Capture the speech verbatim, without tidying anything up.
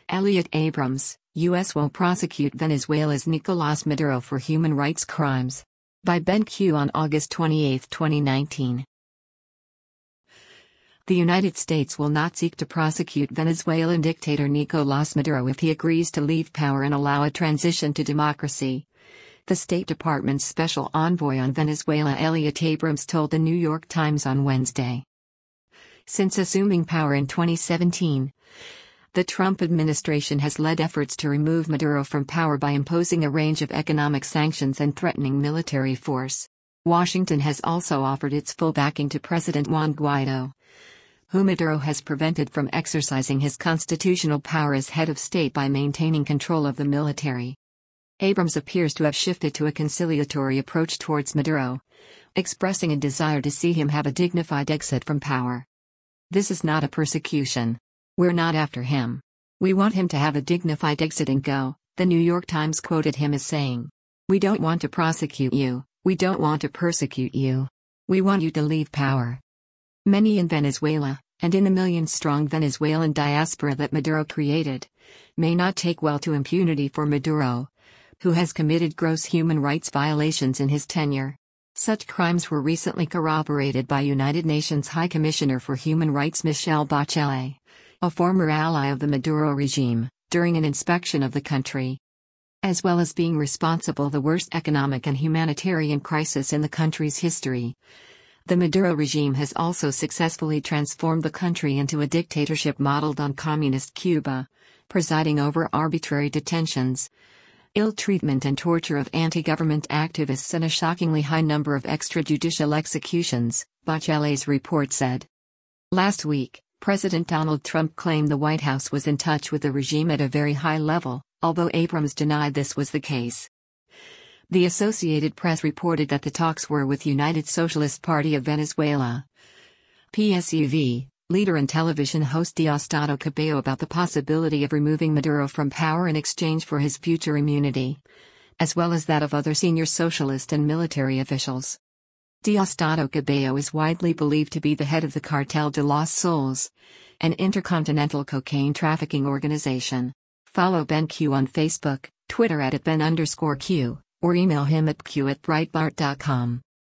Elliot Abrams, U S won't prosecute Venezuela's Nicolás Maduro for human rights crimes. By Ben Q on August twenty-eighth, twenty nineteen. The United States will not seek to prosecute Venezuelan dictator Nicolás Maduro if he agrees to leave power and allow a transition to democracy. The State Department's special envoy on Venezuela, Elliot Abrams, told the New York Times on Wednesday. Since assuming power in twenty seventeen, the Trump administration has led efforts to remove Maduro from power by imposing a range of economic sanctions and threatening military force. Washington has also offered its full backing to President Juan Guaido, whom Maduro has prevented from exercising his constitutional power as head of state by maintaining control of the military. Abrams appears to have shifted to a conciliatory approach towards Maduro, expressing a desire to see him have a dignified exit from power. "This is not a persecution. We're not after him. We want him to have a dignified exit and go," the New York Times quoted him as saying. "We don't want to prosecute you, we don't want to persecute you. We want you to leave power." Many in Venezuela, and in the million-strong Venezuelan diaspora that Maduro created, may not take well to impunity for Maduro, who has committed gross human rights violations in his tenure. Such crimes were recently corroborated by United Nations High Commissioner for Human Rights Michelle Bachelet, a former ally of the Maduro regime, during an inspection of the country. As well as being responsible for the worst economic and humanitarian crisis in the country's history, the Maduro regime has also successfully transformed the country into a dictatorship modeled on communist Cuba, presiding over arbitrary detentions, ill treatment and torture of anti-government activists and a shockingly high number of extrajudicial executions, Bachelet's report said. Last week, President Donald Trump claimed the White House was in touch with the regime at a very high level, although Abrams denied this was the case. The Associated Press reported that the talks were with United Socialist Party of Venezuela, P S U V, leader and television host Diosdado Cabello about the possibility of removing Maduro from power in exchange for his future immunity, as well as that of other senior socialist and military officials. Diosdado Cabello is widely believed to be the head of the Cartel de los Soles, an intercontinental cocaine trafficking organization. Follow Ben Q on Facebook, Twitter at Ben underscore Q, or email him at q at breitbart dot com.